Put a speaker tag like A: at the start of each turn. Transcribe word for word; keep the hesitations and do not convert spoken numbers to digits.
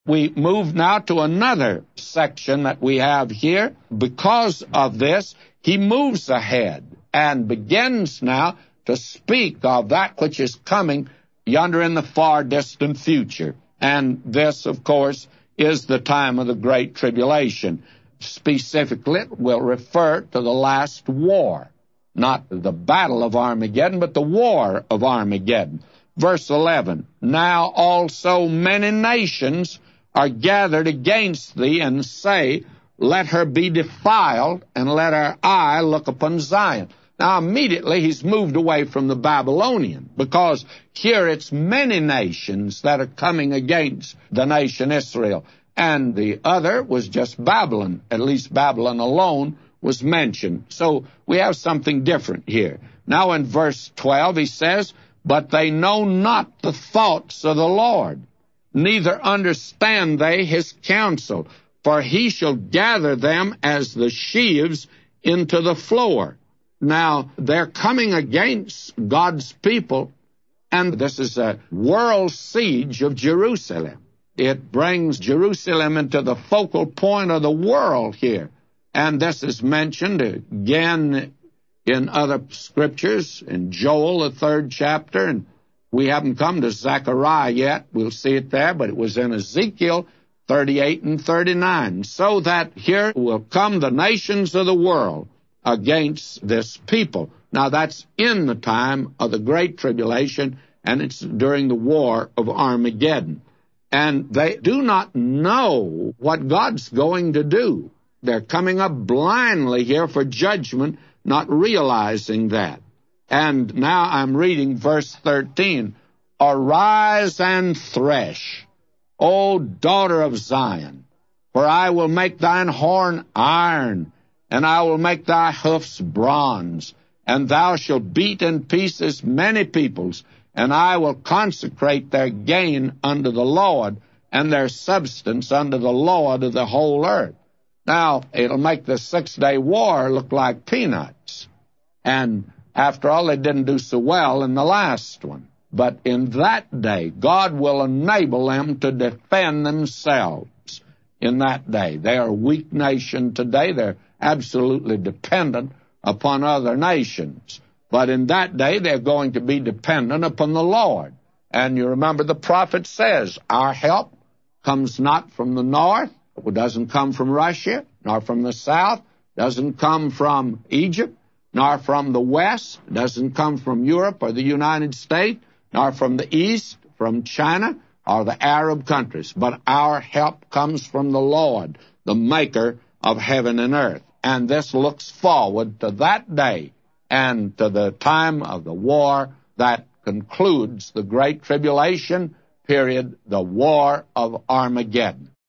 A: we move now to another section that we have here. Because of this, he moves ahead and begins now to speak of that which is coming yonder in the far distant future. And this, of course, is the time of the Great Tribulation. Specifically, it will refer to the last war, not the battle of Armageddon, but the war of Armageddon. Verse eleven, now also many nations are gathered against thee, and say, let her be defiled, and let our eye look upon Zion. Now, immediately he's moved away from the Babylonian, because here it's many nations that are coming against the nation Israel. And the other was just Babylon. At least Babylon alone was mentioned. So we have something different here. Now in verse twelve he says, but they know not the thoughts of the Lord, neither understand they his counsel, for he shall gather them as the sheaves into the floor. Now, they're coming against God's people, and this is a world siege of Jerusalem. It brings Jerusalem into the focal point of the world here. And this is mentioned again in other scriptures, in Joel, the third chapter, and we haven't come to Zechariah yet. We'll see it there, but it was in Ezekiel thirty-eight and thirty-nine. So that here will come the nations of the world against this people. Now, that's in the time of the Great Tribulation, and it's during the war of Armageddon. And they do not know what God's going to do. They're coming up blindly here for judgment, not realizing that. And now I'm reading verse thirteen. Arise and thresh, O daughter of Zion, for I will make thine horn iron, and I will make thy hoofs bronze, and thou shalt beat in pieces many peoples, and I will consecrate their gain unto the Lord, and their substance unto the Lord of the whole earth. Now, it'll make the Six-Day War look like peanuts. And after all, they didn't do so well in the last one. But in that day, God will enable them to defend themselves in that day. They are a weak nation today. They're absolutely dependent upon other nations. But in that day, they're going to be dependent upon the Lord. And you remember the prophet says, our help comes not from the north, it doesn't come from Russia, nor from the south, doesn't come from Egypt, nor from the west, doesn't come from Europe or the United States, nor from the east, from China or the Arab countries. But our help comes from the Lord, the maker of heaven and earth. And this looks forward to that day and to the time of the war that concludes the Great Tribulation period, the War of Armageddon.